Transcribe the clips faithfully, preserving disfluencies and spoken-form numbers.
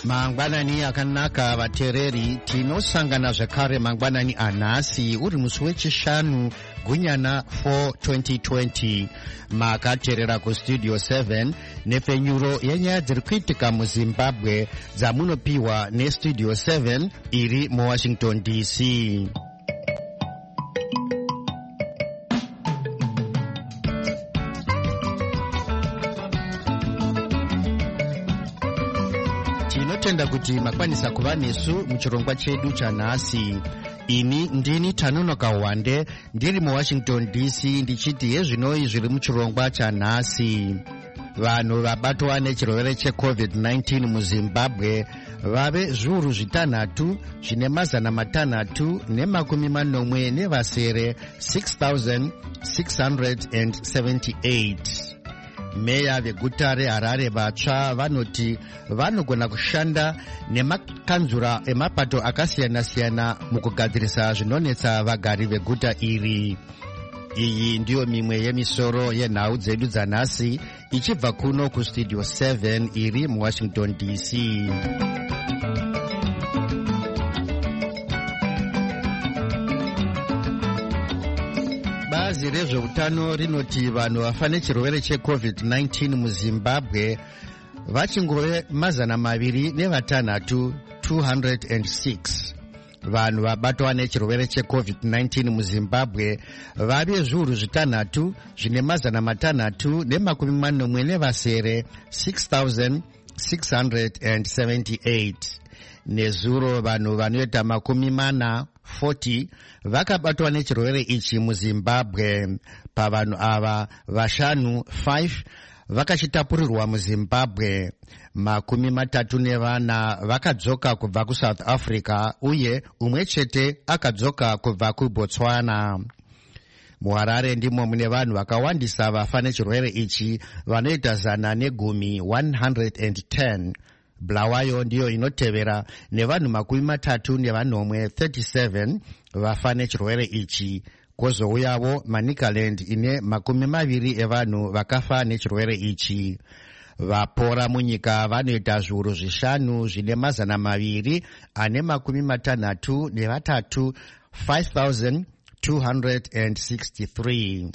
mangwanani akanaka vateereri, tinosangana zvakare mangwanani anhasi uri musi wechishanu gunyana four twenty twenty. Makateerera kustudio seven nepfenyuro yenyaya dziri kuitika muzimbabwe dzamunopiwa nestudio seven iri muwashington D C. Tinotenda kuti makwanisa kuva nesu muchirongwa chedu chanhasi. Ini ndini Tanonoka Wande ndiri muwashington D C ndichiti yezvinoi zviri muchirongwa chanhasi. Vanhu vabatwa nechirwere checovid nineteen muzimbabwe vave zviuru zvitanhatu zvine mazana matanhatu nemakumi manomwe nevasere six thousand six hundred seventy-eight. Meya veguta reHarare vatsva vanoti vanogona kushanda nemakanzura emapato akasiyana-siyana mukugadzirisa zvinonetsa vagari veguta iri. Iyi ndiyo mimwe yemisoro yenhau dzedu dzanhasi ichibva kuno kustudio seven iri muwashington D C. Bazi rezveutano rinoti vanhu vafa nechirwere checovid nineteen muzimbabwe vachingove mazana maviri nevatanhatu two hundred six. Vanhu vabatwa nechirwere checovid nineteen muzimbabwe vave zviuru zvitanhatu zvine mazana matanhatu nemakumi manomwe nevasere six thousand six hundred seventy-eight. Nezuro vanhu vanoita makumi mana forty vakabatwa nechirwere ichi muzimbabwe. Pavanhu ava vashanu five vakachitapurirwa muzimbabwe. Makumi matatu nevana vakadzoka kubva kuSouth Africa uye umwe chete akadzoka kubva kuBotswana. MuHarare ndimo mune vanhu vakawandisa vafa nechirwere ichi vanoita zana negumi one hundred ten. Bulawayo ndiyo inotevera nevanhu makumi matatu nevanomwe thirty-seven vafa nechirwere ichi. Kwozouyawo Manicaland ine makumi maviri evanhu vakafa nechirwere ichi. Vapora munyika vanoita zviuru zvishanu zvine mazana maviri ane makumi matanhatu nevatatu five thousand two hundred sixty-three.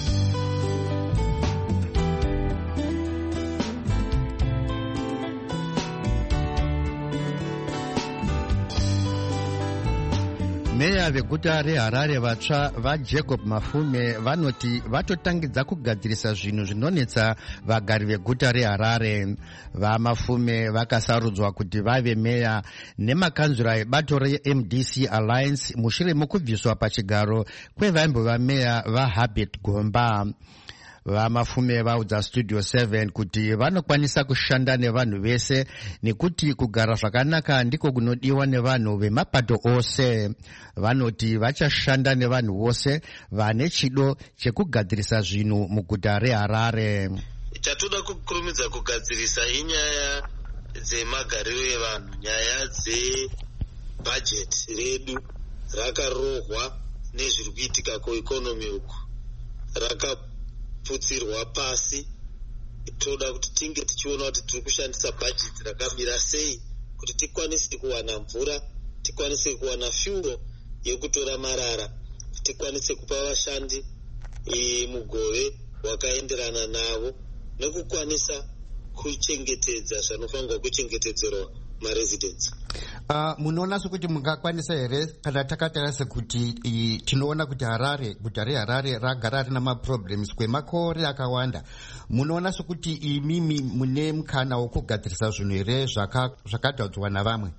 Meya veguta reHarare vatsva vaJacob Mafume vanoti vatotangidza kugadzirisa zvinhu zvinonetsa vagari veguta reHarare. VaMafume vakasarudzwa kuti vave meya nemakanzura ebato reM D C Alliance mushure mokubviswa pachigaro kwevaimbova meya vaHabert Gomba. VaMafume vaudza studio seven kuti vanokwanisa kushanda nevanhu vese nekuti kugara zvakanaka ndiko kunodiwa nevanhu vemapato ose. Vanoti vachashanda nevanhu vose vane chido chekugadzirisa zvinhu muguta reHarare. Chatoda kukurumidza kugadzirisa inyaya dzemagariro evanhu, nyaya dzebhajeti redu rakarohwa nezviri kuitika kuikonomi uku raka putsirwa pasi. Toda kuti tinge tichiona kuti tiri kushandisa bhajeti rakamira sei kuti tikwanise kuwana mvura, tikwanise kuwana fyuro yekutora marara, tikwanise kupa vashandi e, mugove wakaenderana navo nekukwanisa kuchengetedza zvanofanirwa kuchengetedzerwa maresidents. Uh, munoona sekuti mungakwanisa here kana takataura sekuti tinoona kuti Harare, guta reHarare ragara rina maproblems kwemakore akawanda. Munoona sekuti imimi mune mukana wokugadzirisa zvinhu here zvakadhadzwa navamwe?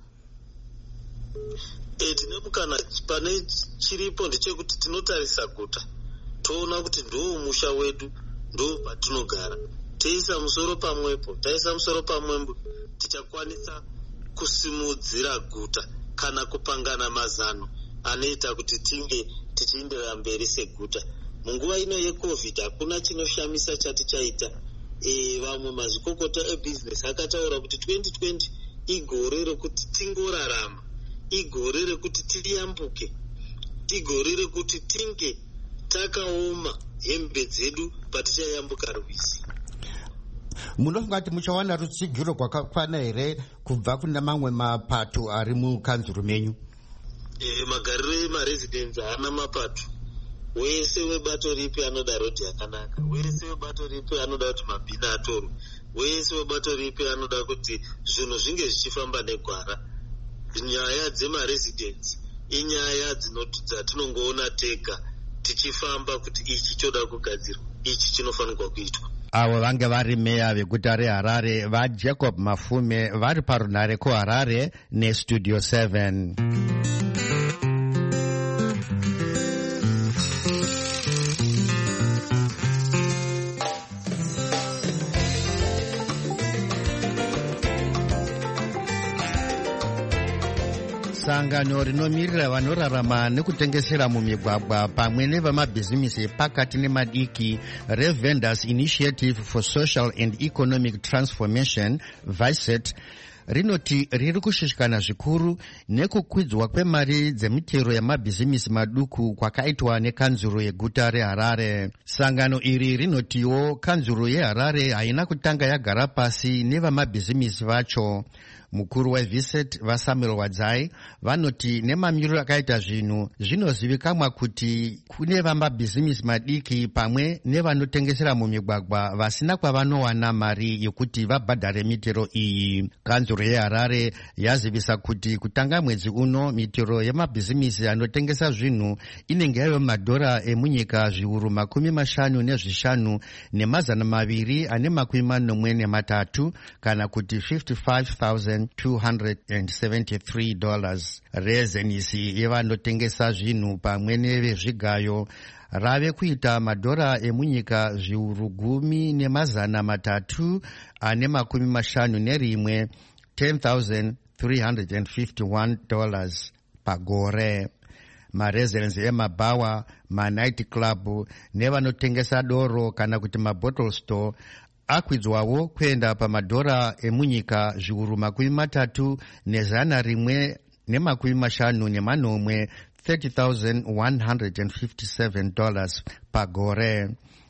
E, tine mukana. Pane chiripo ndechekuti tinotarisa guta toona kuti ndo musha wedu, ndo patinogara. Teisa musoro pamwepo, taisa musoro pamwembo tichakwanisa kusimudzira guta kana kupangana mazano anoita kuti tinge tichienderera mberi seguta. Munguva ino yecovid hakuna chinoshamisa chati chaita. E, vamwe mazvikokota ebusiness akataura kuti twenty twenty igore rekuti tingorarama, igore rekuti tiyambuke, igore rekuti tinge takaoma hembe dzedu patichayambuka rwizi. Munofunga kuti muchawana rutsigiro rwakakwana here kubva kuna mamwe mapato ari mukanzuro menyu? E, magariro emaresidents haana mapato. Wese webato ripi anoda rodhi yakanaka, wese webato ripi anoda kuti mabhini atorwe, wese webato ripi anoda kuti zvinhu zvinge zvichifamba negwara. Nyaya dzemaresidents inyaya dzatinongoona tega tichifamba kuti ichi choda kugadzirwa, ichi chinofanirwa kuitwa. Avo vange vari meya veguta reHarare vaJacob Mafume vari parunare kuHarare neStudio seven. Sangano rinomirira vanorarama nekutengesera mumigwagwa pamwe nevamabhizimisi pakati nemadiki reVendors Initiative for Social and Economic Transformation VICET rinoti riri kushushikana zvikuru nekukwidzwa kwemari dzemitero yamabhizimisi maduku kwakaitwa nekanzuro yeguta reHarare. Sangano iri rinotiwo kanzuro yeHarare haina kutanga yagara pasi nevamabhizimisi vacho. Mukuru weVICET vaSamuel Wadzai vanoti nemamiriro akaita zvinhu zvinozivikanwa kuti kune vamabhizimisi madiki pamwe nevanotengesera mumigwagwa vasina kwavanowana mari yokuti vabhadhare mitero iyi. Kanzuro yeHarare yazivisa kuti kutanga mwedzi uno mitero yemabhizimisi anotengesa zvinhu inenge yayo madhora emunyika zviuru makumi mashanu nezvishanu nemazana maviri ane makumi manomwe nematatu kana kuti fifty-five thousand two hundred seventy-three dollars. Rezenisi yevanotengesa zvinhu pamwe nevezvigayo rave kuita madhora emunyika zviuru gumi nemazana matatu ane makumi mashanu nerimwe ten thousand three hundred fifty-one dollars pagore. Maresidents emabhawa, manight club nevanotengesa doro kana kuti mabottle store akwidzwawo kuenda pamadhora emunyika zviuru makumi matatu nezana rimwe nemakumi mashanu nemanomwe thirty thousand one hundred fifty-seven dollars pagore.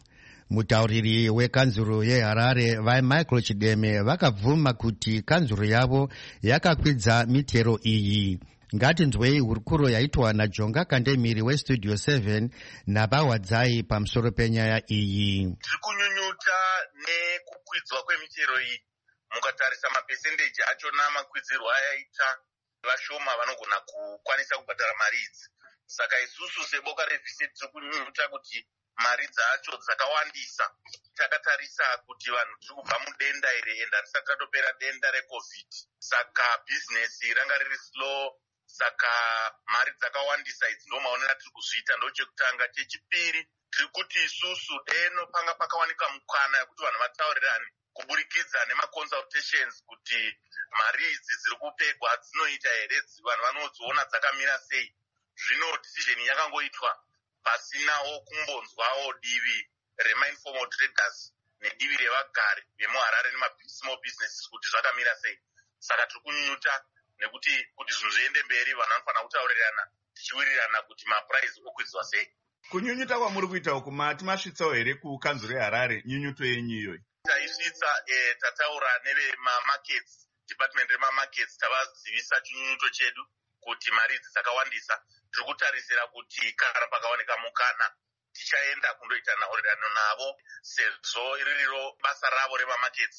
Mutauriri wekanzuro yeHarare vaMichael Chideme vakabvuma kuti kanzuro yavo yakakwidza mitero iyi. Ngatinzwei hurukuro yaitwa naJonga Kandemiri weStudio seven nabaWadzai pamusoro penyaya iyi. Tiri kunyunyuta nekukwidzwa kwemitero iyi. Mukatarisa mapesendeji achona makwidzirwo ayaita vashoma vanogona kukwanisa kubhadhara mari idzi. Saka isusu seboka reVICET tiri kunyunyuta kuti mari dzacho dzakawandisa. Takatarisa kuti vanhu tiri kubva mudenda iri enda risati ratopera denda reCovid. Saka bhizinesi ranga riri slow. Saka mari dzakawandisa idzi ndo maonera tiri kuzviita ndo chekutanga. Chechipiri tiri kuti isusu deno panga pakawanika mukana yekuti vanhu vataurirane kuburikidza nemaconsultations kuti mari idzi dziri kupegwa dzinoita here, vanhu vanodziona dzakamira sei. Zvino decision yakangoitwa pasinawo kumbonzwawo divi remainformal traders nedivi revagari vemuHarare nemasmall businesses kuti zvakamira sei. Saka tiri kunyunyuta nekuti kuti zvinhu zviende mberi vanhu vanofanira kutaurirana tichiwirirana kuti mapuraizi okwidzwa sei. Kunyunyuta kwamuri kuita uku mati masvitsawo here kukanzuro yeHarare nyunyuto yenyu iyoyi? Taisvitsa eh, tataura nevemamarkets, department remamarkets tavazivisa chinyunyuto chedu kuti mari idzi dzakawandisa. Tiri kutarisira kuti kana pakawanika mukana tichaenda kundoita nhaurirano navo sezvo iririro basa ravo remamarkets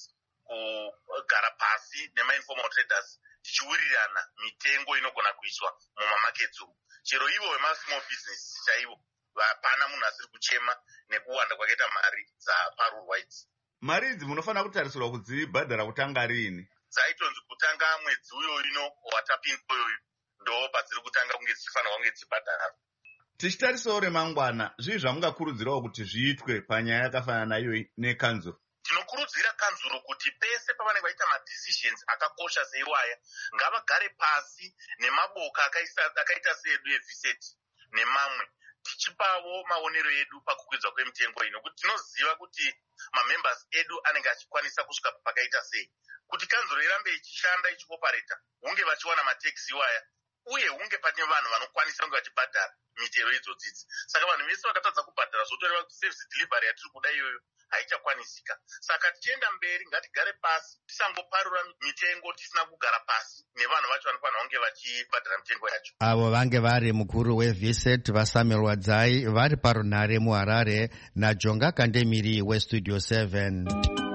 kugara pasi nemainformal traders tichiwirirana mitengo inogona kuiswa mumamarkets umu. Chero ivo vemasmall business chaivo hapana munhu asiri kuchema nekuwanda kwakaita mari dzaparurwa idzi. Mari idzi munofanira kutarisirwa kudzibhadhara kutanga riini? Dzaitonzi kutanga mwedzi uyo ino watapinda uyoyo ndo padziri kutanga kunge dzichifanirwa kunge dzibhadhara. Tichitarisawo remangwana, zvii zvamungakurudzirawo kuti zviitwe panyaya yakafanana nayo nekanzuro? Tinokurudzira kanzuro kuti pese pavanenge vaita madecisions akakosha seiwaya ngavagare pasi nemaboka akaita seedu eVICET nemamwe tichipavo maonero edu pakukwidzwa kwemitengo ino kuti tinoziva kuti mamembers edu anenge achikwanisa kusvika pakaita sei. Kuti kanzuro irambe ichishanda ichikopareta hunge vachiwana mataxi waya uye hunge pane vanhu vanokwanisa kunge vachibhadhara mitero idzodzidzi. Saka vanhu vese vakatadza kubhadhara zvotoreva kuti service delivery yatiri kuda iyoyo haichakwanisika. Saka tichienda mberi ngatigare pasi, tisangoparura mitengo tisina kugara pasi nevanhu vacho vanofanira kunge vachibhadhara mitengo yacho. Avo vange vari mukuru weViset vaSamuel Wadzai vari parunhare muHarare naJonga Kandemiri weStudio seven.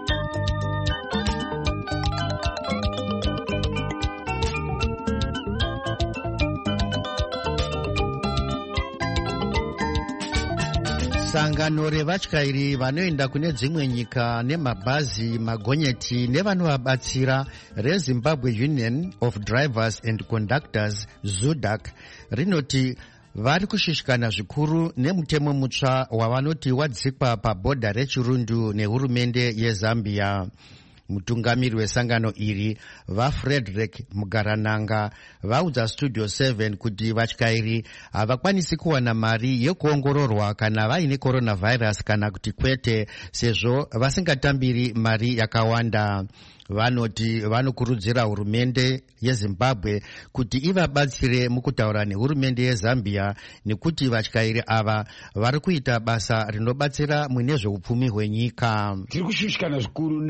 Sangano revatyairi vanoenda kune dzimwe nyika nemabhazi magonyeti nevanovabatsira reZimbabwe Union of Drivers and Conductors ZUDAC rinoti vari kushushikana zvikuru nemutemo mutsva wavanoti wadzikwa pabhodha reChirundu nehurumende yeZambia. Mutungamiri wesangano iri vaFrederick Mugarananga vaudza Studio seven kuti vatyairi havakwanisi kuwana mari yekuongororwa kana vaine coronavirus kana kuti kwete, sezvo vasingatambiri mari yakawanda. Vanoti vanokurudzira hurumende yeZimbabwe kuti ivabatsire mukutaura nehurumende yeZambia nekuti vatyairi ava vari kuita basa rinobatsira mune zveupfumi hwenyika. Tiri kushushikana zvikuru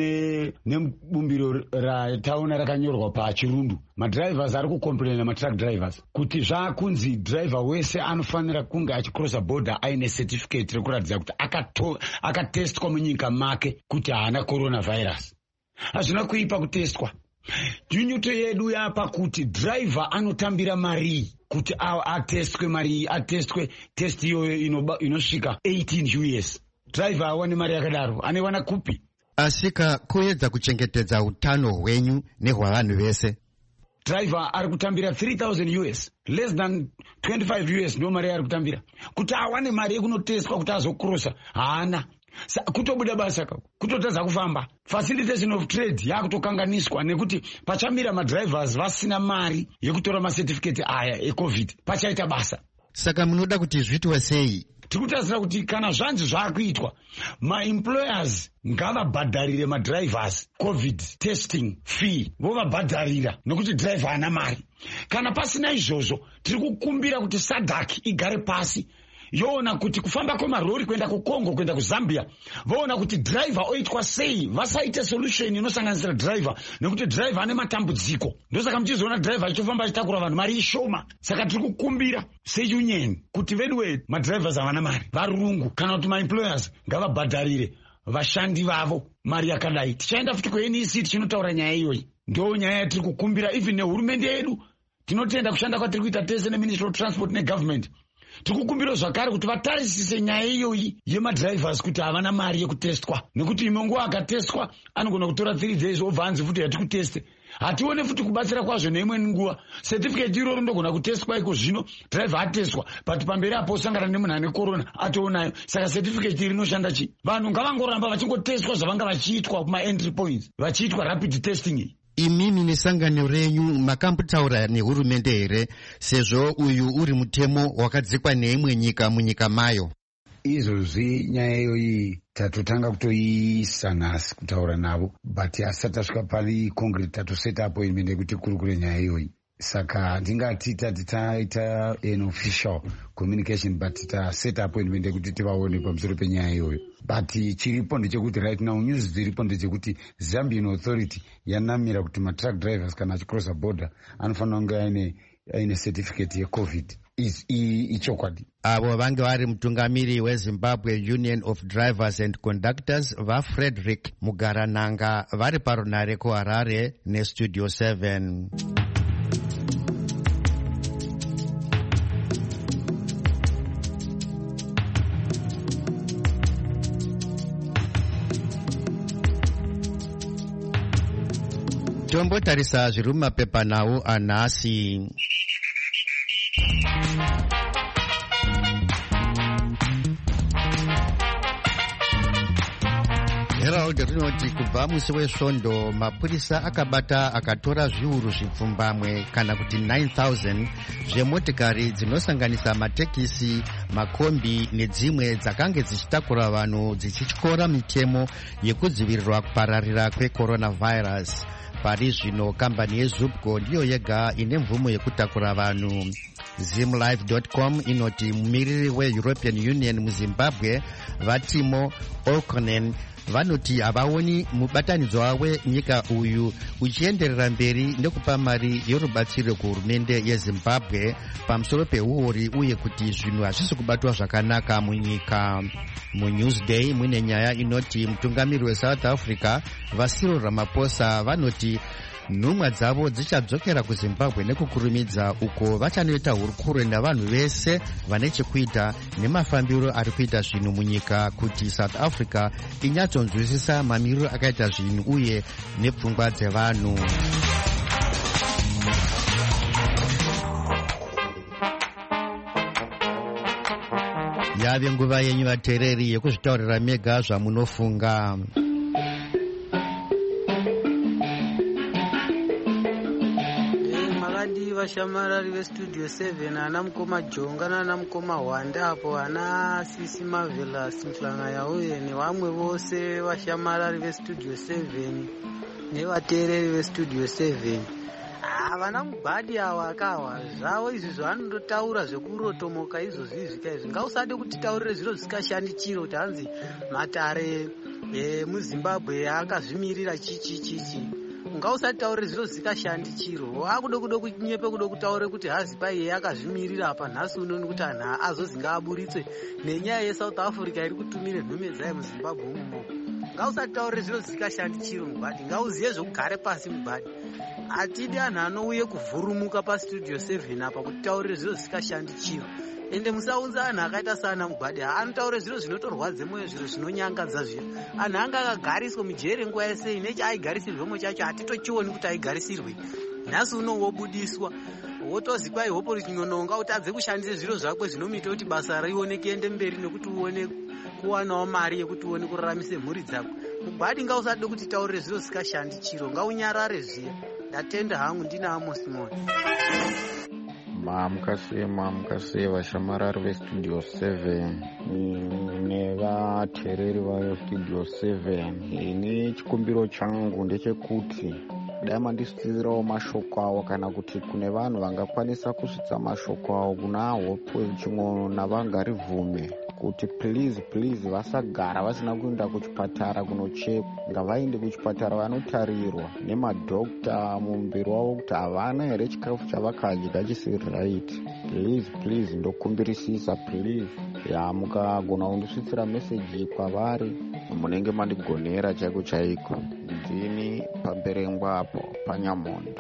nebumbiro rataona rakanyorwa paChirundu. Madrivers ari kukomplaina matruck drivers kuti zvakunzi driver wese anofanira kunge achikrosa border aine certificate rekuratidza kuti akatestwa munyika make kuti haana coronavirus. Hazvina kuipa kutestwa. Nyunyuto yedu yapa kuti driver anotambira mari kuti atestwe mari atestwe test iyoyo inosvika eighteen U S. Driver awane mari yakadaro anewana kupi? Asika kuedza kuchengetedza utano hwenyu nehwavanhu vese. Driver ari kutambira three thousand U S, less than twenty-five U S ndo mari ari kutambira. Kuti awane mari yekunotestwa kuti azokrosa haana. Sa kutobuda basa kutotadza kufamba. Facilitation of trade yakutokanganiswa nekuti pachamira madrivers vasina mari yekutora macertificate aya eCovid pachaita basa. Saka munoda kuti zviitwe sei? Tikutarisira kuti kana zvanzi zvakuitwa maemployers ngavabhadharire madrivers COVID testing fee, vovabhadharira nekuti driver ana mari. Kana pasina izvozvo tiri kukumbira kuti SADC igare pasi yoona kuti kufamba kwemarori kuenda kuCongo kuenda kuZambia voona kuti driver oitwa sei, vasaite solution inosanganisira driver nekuti driver ane matambudziko. Ndosaka muchizoona driver achifamba achitakura vanhu mari ishoma. Saka tiri kukumbira seunion kuti vedwe madrivers havana mari, varungu kana kuti maemployers ngavabhadharire vashandi vavo mari yakadai. Tichaenda futi kuN E C tichinotaura nyaya iyoyi. Ndo nyaya yatiri kukumbira even nehurumende yedu. Tinotenda kushanda kwatiri kuita tese neMinistry of Transport neGovernment. Tikukumbira zvakare kuti vatarisise nyaya iyoyi yemadrivers kuti havana mari yekutestwa, nekuti imwe nguva akatestwa anogona kutora three days obva anzi futi hatikuteste. Hatione futi kubatsira kwazvo neimwe nguva certificate iroro ndogona kutestwa iko zvino driver atestwa but pamberi apo osangana nemunhu ane corona atoonayo. Saka certificate iri inoshanda chi? Vanhu ngavangoramba vachingotestwa zvavanga vachiitwa kuma entry points, vachiitwa rapid testing. Imimi nesangano renyu makambutaura nehurumende here sezvo uyu uri mutemo wakadzikwa neimwe nyika munyika mayo? Izvozvi nyaya iyoyi tatotanga kutoiisa nhasi kutaura navo but hasati tasvika pari concrete tatoseta appointment yekuti kurukure nyaya iyoyi. Saka ndingati tati taita an official communication but taseta appointment yekuti tivaone pamusoro penyaya iyoyo. But chiripo ndechekuti right now news dziripo ndechekuti Zambian authority yanamira kuti matruck drivers kana achicrossa border anofanira kunge aine aine certificate yeCovid. Is ichokwadi. Avo vange vari mutungamiri weZimbabwe Union of Drivers and Conductors vaFrederick Mugarananga vari parunhare kuHarare neStudio seven. Tombotarisa zviri mumapepanhau anhasi. Herald rinoti kubva musi wesvondo mapurisa akabata akatora zviuru zvipfumbamwe kana kuti nine thousand zvemotikari dzinosanganisa matekisi, makombi nedzimwe dzakange dzichitakura vanhu dzichityora mitemo yekudzivirirwa kupararira kwecoronavirus. Pari zvino kambani yeZupco ndiyo yega ine mvumo yekutakura vanhu. Zimlife dot com inoti mumiriri weEuropean Union muZimbabwe Vatimo O'Connell vanoti havaoni mubatanidzwa wenyika uyu uchienderera mberi nekupa mari yorubatsiro kuhurumende yezimbabwe pamusoro peuori uye kuti zvinhu hazvisi kubatwa zvakanaka munyika. MuNewsDay muine nyaya inoti mutungamiri weSouth Africa Vasiro Ramaphosa vanoti nhumwa dzavo dzichadzokera kuzimbabwe nekukurumidza uko vachanoita hurukuro navanhu vese vane chekuita nemafambiro ari kuita zvinhu munyika kuti South Africa inyatsonzwisisa mamiriro akaita zvinhu uye nepfungwa dzevanhu. Yave nguva yenyu vateereri yekuzvitaurira mega zvamunofunga. Vashamarari vestudio seven ana mukoma Jonga nana mukoma Hwanda apo ana Sisi Marvelous Mhlanga yauye nevamwe vose vashamarari vestudio seven nevateereri vestudio seven. Havana mubhadi awa akawa zvavo izvi zvavanondotaura zvekurotomoka izvozvi zvika izvi ngausade kutitaurire zviro zvisikashandi chiro kuti hanzi matare emuzimbabwe akazvimirira chichi chichi. Ngausataure zviro zvikashandi chiro wakude kude kunyepe kude kutaure kuti hazi pai akazvimirira apa nhasi uno kuti anhu azozinga aburitswe nenyaya yeSouth Africa iri kutumire nhume dzayo muZimbabwe umo. Ngausataure zviro zvikashandi chiro mubhadi, ngauziye zvokugare pasi mubhadi. Atidi anhu anouye kuvhurumuka pastudio seven apa kutaurire zviro zvikashandi chiro. Ende musaunza anhu akaita sana mubhadi anotaure zviro zvinotorwadze moyo zviro zvinonyangadza zviro. Anhu anga akagariswa mujere nguva yese nechi aigarisirwemo chacho hatitochioni kuti aigarisirwe. Nhasi uno wobudiswa wotozi kwai hopo richinononga utadze kushandisa zviro zvakwe zvinomita kuti basa rione kuende mberi nekuti uone kuwanawo mari yekuti uone kuraramise mhuri dzako. Mubhadi ngausade kuti taurire zviro zvikashandi chiro ngaunyarare zviya. Ndatenda hangu ndina Amos Moni. Mamukasiye mamukasiye vashamarari vestudio seven nevateereri vastudio seven. Ini chikumbiro changu ndechekuti dai mandisitirawo mashoko awo kana kuti kune vanhu vangakwanisa kusvitsa mashoko awo kuna hope chimwe navagari vhume kuti please please vasagara vasina kuenda kuchipatara kunochekwa. Ngavaende kuchipatara vanotarirwa nemadhokta mumbiri wavo kuti havana here chikafu chavakadya chisiri right. Please please ndokumbirisisa please. Ya mukagona kundisvitsira meseji kwavari munenge mandigonera chaiko chaiko. Ndini pamberengwa apo paNyamondo.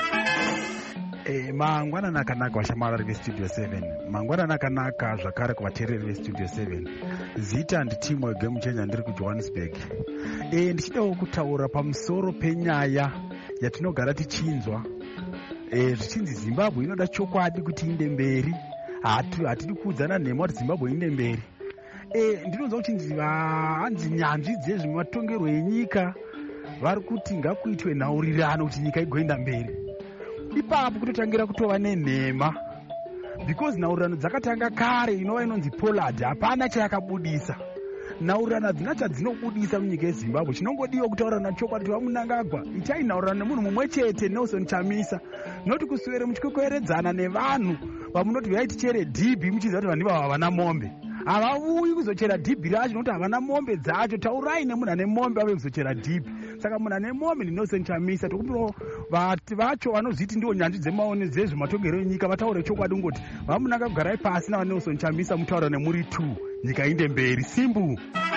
Eh, mangwanana akanaka vashamarari vestudio seven. Mangwanana akanaka zvakare kuvateereri vestudio seven. Zita nditimwe gemuchenya ndiri kuJohannesburg. Eh, ndichidawo kutaura pamusoro penyaya yatinogara tichinzwa. Eh, zvichinzi Zimbabwe inoda chokwadi kuti inde mberi. Hatu hatidi kuudzana nhema kuti Zimbabwe inde mberi. Eh, ndinonzwa kuchinzi hanzi nyanzvi dzezvematongerwo enyika vari kuti ngakuitwe nhaurirano kuti nyika igoenda mberi. Ipapo kutotangira kutova nenhema because nhaurirano dzakatanga kare inova inonzi Pollard hapana chayakabudisa. Nhaurirano hadzina chadzinobudisa munyika yeZimbabwe. Chinongodiwa kutaurirana chokwadi kuti vamunangagwa itai nhaurirano nemunhu mumwe chete Nelson Chamisa noti kuswere muchikwekweyeredzana nevanhu vamunoti vaiti chere dhibhi muchiziva kuti vanhu ivava havana mombe. Havauyi kuzochera dhibhi racho nokuti havana mombe dzacho. Taurai nemunhu ane mombe ave kuzochera dhibhi. Saka munhu ane mombe ndiNelson Chamisa tokumbirawo vati vacho vanozviti ndiwo nyanzvi dzemaone dzezvematongero enyika vataure chokwadi ngoti vamunanga kugarai pasi navaNelson Chamisa mutaura nemuri two nyika inde mberi. Simbu.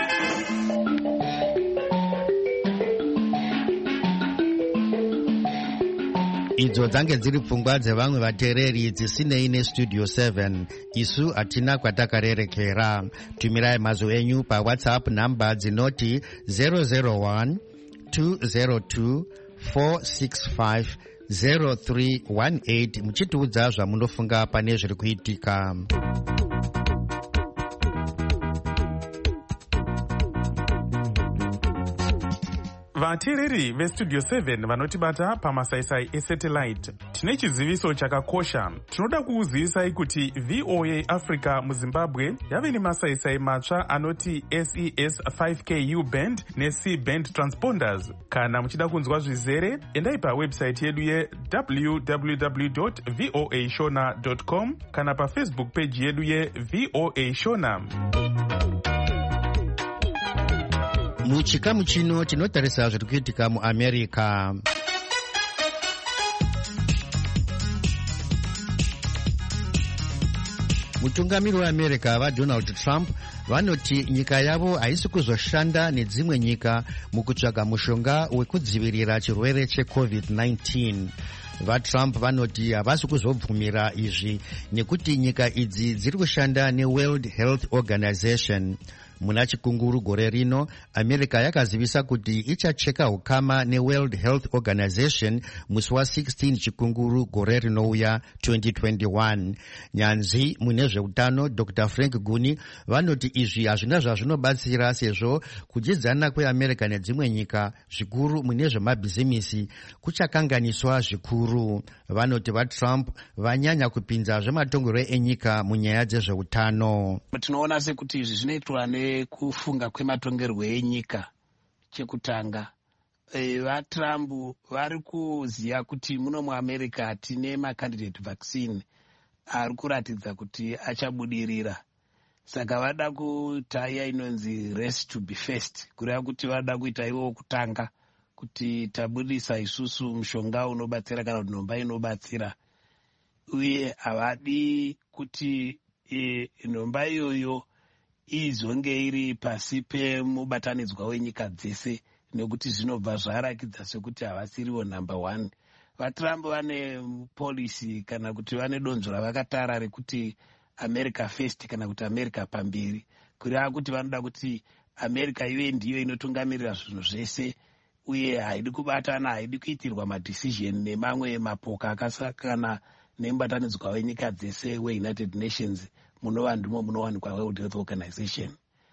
Idzo dzange dziri pfungwa dzevamwe vateereri dzisinei nestudio seven. Isu hatina kwatakarerekera. Tumirai mazwi enyu paWhatsApp namba dzinoti zero zero one two zero two four six five zero three one eight muchitiudza zvamunofunga pane zviri kuitika. Vateereri vestudio seven vanotibata pamasaisai esatellite, tine chiziviso chakakosha. Tinoda kukuzivisai kuti V O A Africa muZimbabwe yave nemasaisai matsva anoti S E S five K U band neC band transponders. Kana muchida kunzwa zvizere, endai pawebsite yedu ye w w w dot voa shona dot com kana pafacebook page yedu ye V O A Shona. muchikamu chino tinotarisa zviri kuitika muamerica. mutungamiri weamerica vadonald trump vanoti nyika yavo haisi kuzoshanda nedzimwe nyika mukutsvaga mushonga wekudzivirira chirwere checovid nineteen. vatrump vanoti havasi kuzobvumira izvi nekuti nyika idzi dziri kushanda neworld health organization. muna chikunguru gore rino america yakazivisa kuti ichacheka ukama neworld health organization musi wa16 chikunguru gore rinouya twenty twenty-one. nyanzvi mune zveutano dr frank guni vanoti izvi hazvina zvazvinobatsira sezvo kudyidzana kweamerica nedzimwe nyika zvikuru mune zvemabhizimisi kuchakanganiswa zvikuru. vanoti vatrump vanyanya kupinza zvematongerwo enyika munyaya dzezveutano. tinoona sekuti izvi zvinoitwa nekufunga kwematongerwo enyika. chekutanga e, vatrump vari kuziva kuti muno muamerica tine macandidate vaccine ari kuratidza kuti achabudirira, saka vada kuita iya inonzi race to be first, kureva kuti vada kuita ivo kutanga kuti tabudisa isusu mushonga unobatsira kana kuti nhomba inobatsira, uye havadi kuti e, nhomba iyoyo izonge iri pasi pemubatanidzwa wenyika dzese, nekuti zvinobva zvarakidza sekuti havasiriwo number one. vatrump vane polisi kana kuti vane donzvo ravakatara rekuti america first kana kuti america pamberi, kureva kuti vanoda kuti america ive ndiyo inotungamirira zvinhu zvese, uye haidi kubatana, haidi kuitirwa madecision nemamwe mapoka akasakana nemubatanidzwa wenyika dzese weunited nations munova ndimo munowanikwa world health organization.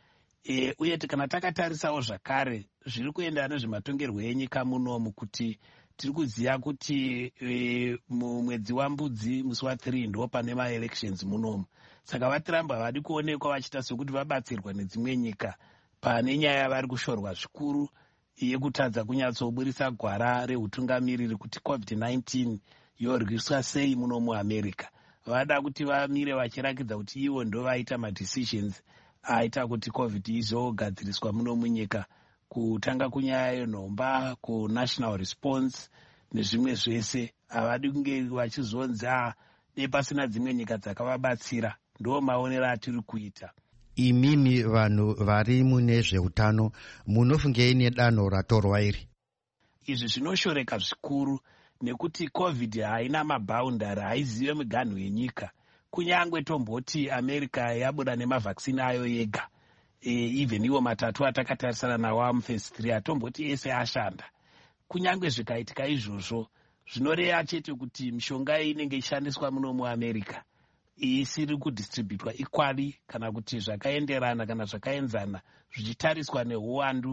E, uye kana takatarisawo zvakare zviri kuendana nezvematongerwo enyika munomu, kuti tiri kuziva kuti e, mumwedzi wambudzi musi wa3 ndo pane maelections munomu, saka vatrump havadi kuonekwa vachiita sekuti vabatsirwa nedzimwe nyika pane nyaya vari kushorwa zvikuru yekutadza kunyatsoburisa gwara reutungamiriri kuti covid nineteen yorwiswa sei muno muamerica. vada kuti vamire vachirakidza kuti ivo ndo vaita madecisions aita kuti covid izogadziriswa muno munyika, kutanga kunyaya yenhomba, kunational response nezvimwe zvese. havadi kunge vachizonzi a nepasina dzimwe nyika dzakavabatsira. ndo maonero atiri kuita. imimi vanhu vari mune zveutano munofungei nedanho ratorwa iri? izvi zvinoshoreka zvikuru nekuti covid haina maboundary, haizive miganhu yenyika. kunyangwe tomboti america yabuda nemavhaccine ayo yega, e, even iwo matatu atakatarisana nawo amufase three atomboti ese ashanda. kunyangwe zvikaitika izvozvo zvinoreva chete kuti mishonga inenge ishandiswa muno muamerica isiri kudistributwa equally kana kuti zvakaenderana kana zvakaenzana zvichitariswa neuwandu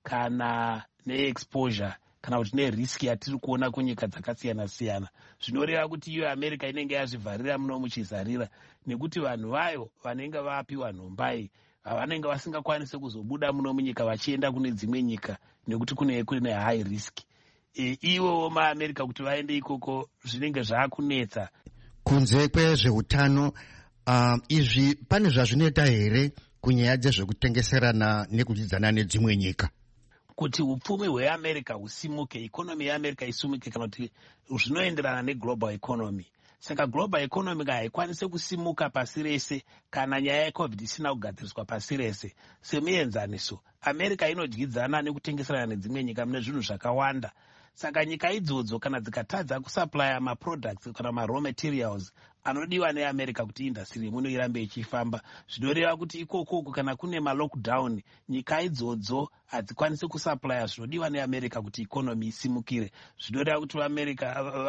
kana neexposure kana kuti neriski yatiri kuona kunyika dzakasiyana siyana. zvinoreva kuti iyo america inenge yazvivharira muno muchizarira, nekuti vanhu vayo vanenge vapiwa nhombai vanenge vasingakwanisi kuzobuda muno munyika vachienda kune dzimwe nyika nekuti kune kune high risk. e, ivo maamerica kuti vaende ikoko zvinenge zvaakunetsa. kunze kwezveutano uh, izvi pane zvazvinoita here kunyaya dzezvekutengeserana nekudyidzana nedzimwe nyika? kuti upfumi hweamerica husimuke, ikonomi yeamerica isimuke, kana kuti zvinoenderana neglobal economy. saka global economy haikwanisi kusimuka pasi rese kana nyaya yecovid isina kugadziriswa pasi rese. semuenzaniso, america inodyidzana nekutengeserana nedzimwe nyika mune zvinhu zvakawanda. saka nyika idzodzo kana dzikatadza kusuplya maproducts kana maraw materials anodiwa neamerica kuti industry muno irambe ichifamba, zvinoreva kuti ikokoko kana kune malockdown nyika idzodzo hadzikwanisi kusuplya zvinodiwa neamerica kuti ikonomi isimukire. zvinoreva kuti vaamerica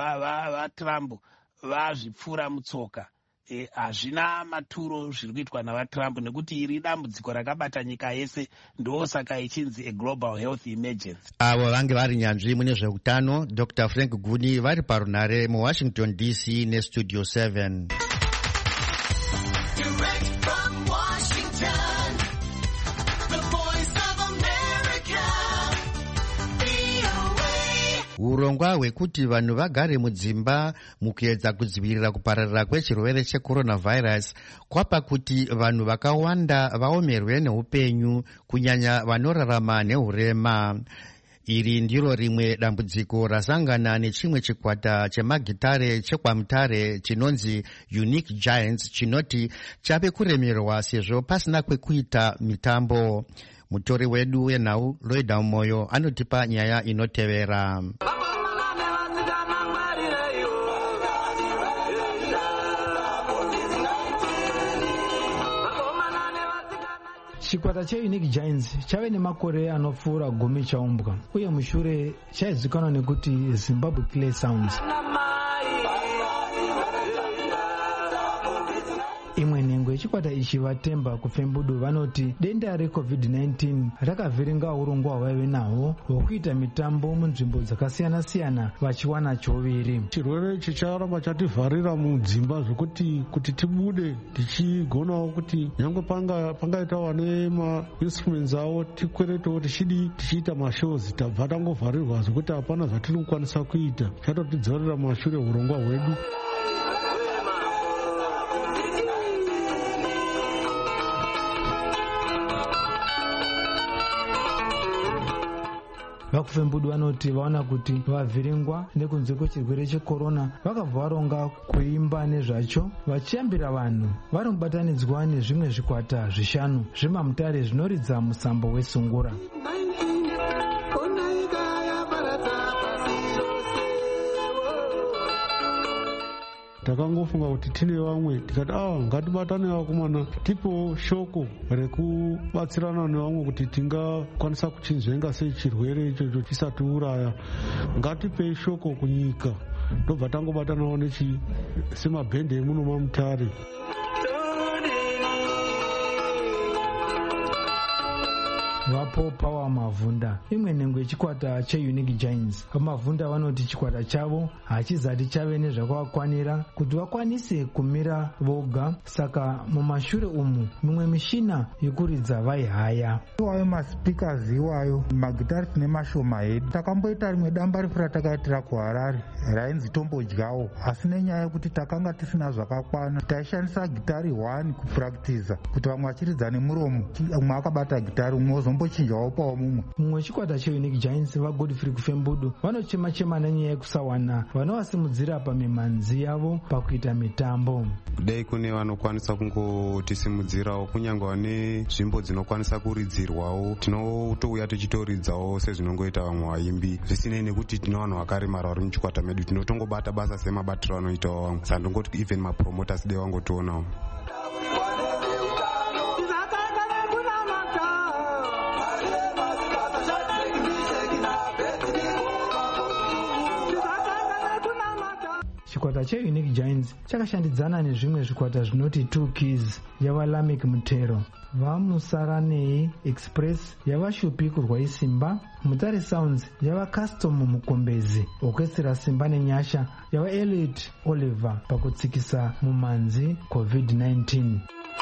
vatrump vazvipfuura mutsoka. hazvina e, maturo zviri kuitwa navatrump, nekuti iri dambudziko rakabata nyika yese, ndo saka ichinzi aglobal health emergency. avo vange vari nyanzvi mune zveutano dr frank guni vari parunare muwashington d c nestudio seven. urongwa hwekuti vanhu vagare mudzimba mukuedza kudzivirira kupararira kwechirwere checoronavirus kwapa kuti vanhu vakawanda vaomerwe neupenyu, kunyanya vanorarama neurema. Iri ndiro rimwe dambudziko rasangana nechimwe chikwata chemagitare chekwamutare chinonzi Unique Giants chinoti chave kuremerwa sezvo pasina kwekuita mitambo. Mutori wedu wenhau Loida Moyo anotipa nyaya inotevera. Chikwata cheUnique Giants chave nemakore anopfuura gumi chaumbwa, uye mushure chaizikanwa nekuti Zimbabwe Clay Sounds. Imwe nhengo yechikwata ichi vatemba kuFembudu vanoti denda reCovid nineteen rakavhiringa urongwa hwavaive nahwo hwokuita mitambo munzvimbo dzakasiyana-siyana vachiwana choviri. Chirwere ichi charamba chativharira mudzimba zvokuti kuti tibude tichigonawo kuti nyangwe panga pangaita wane mainstruments avo tikweretewo tichidi tichiita mashows, tabva tangovharirwa zvokuti hapana zvatiri kukwanisa kuita. Chatotidzorera mashure urongwa hwedu. VakuFembudu vanoti vaona kuti vavhiringwa nekunze kwechirwere chekorona vakabva varonga kuimba nezvacho vachiyambira vanhu vari mubatanidzwa nezvimwe zvikwata zvishanu zvemamutare zvinoridza musambo wesungura. Takangofunga kuti tine vamwe tikati ah ngatibatane vakomana tipewo shoko rekubatsirana nevamwe kuti tingakwanisa kuchinzvenga sei chirwere ichocho chisati uraya. Ngatipe shoko kunyika. Ndobva tangobatanawo nechi semabhende emuno mamutare. Vapo Power Mavunda, imwe nhengo yechikwata cheUnique Giants. Mavunda vanoti chikwata chavo hachizati chave nezvakavakwanira kuti vakwanise kumira voga, saka mumashure umu mimwe mishina yekuridza vaihaya. Iwayo maspeakers iwayo, magitari tine mashoma hedu. Takamboita rimwe damba refu ratakaitira kuHarare rainzi tombodyawo, asi nenyaya yekuti takanga tisina zvakakwana taishandisa gitari one kupuractiza kuti vamwe vachiridza nemuromo, umwe akabata gitari umwe ozombochinjawo pawo mumwe. Mumwe chikwata cheUnique Giants vaGodfrey kuFembudu vanochema-chema nenyaya yekusawana vanovasimudzira pamimhanzi yavo pakuita mitambo. Dai kune vanokwanisa kungotisimudzirawo kunyange vane nzvimbo dzinokwanisa kuridzirwawo, tinotouya tichitoridzawo sezvinongoita vamwe vaimbi, zvisinei nekuti tine vanhu vakaremara vari muchikwata medu, tinotongobata basa semabatiro anoitawo vamwe. Saka ndongoti even mapromoters dai vangotionawo. Chikwata cheUnique Giants chakashandidzana nezvimwe zvikwata zvinoti Two Keys yavaLamek Mutero, vaMusaranei Express yavashupi kurwa Simba, Mutare Sounds yavaCustom Mukombezi, Orchestra Simba nenyasha yavaEliot Oliver pakutsikisa mumanzi COVID nineteen.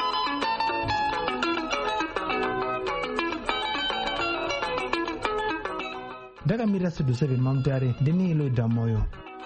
Ndakamira Studio seven Mamutare, ndini Loida Moyo.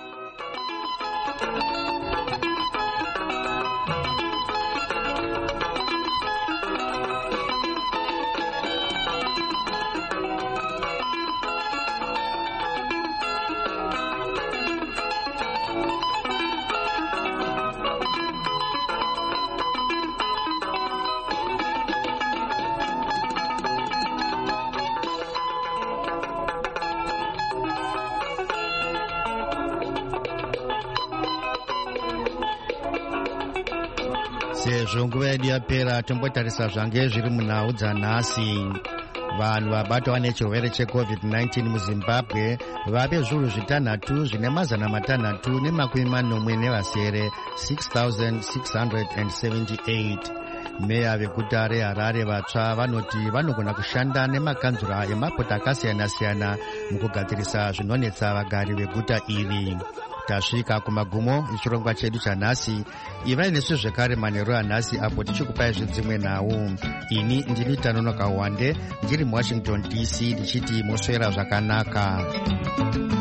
Sezvo nguva yedu yapera, tombotarisa zvange zviri munhau dzanhasi. Vanhu vabatwa nechirwere cheCovid nineteen muZimbabwe vave zviuru zvitanhatu zvine mazana matanhatu nemakumi manomwe nevasere six thousand six hundred seventy-eight. Meya veguta reHarare vatsva vanoti vanogona kushanda nemakanzura emapota akasiyana-siyana mukugadzirisa zvinonetsa vagari veguta iri. Tasvika kumagumo echirongwa chedu chanhasi. Ivai nesu zvekare manheru anhasi apo tichikupai zvidzimwe nhau. Ini ndini Tanonoka Wande ndiri muWashington D C ndichiti moswera zvakanaka.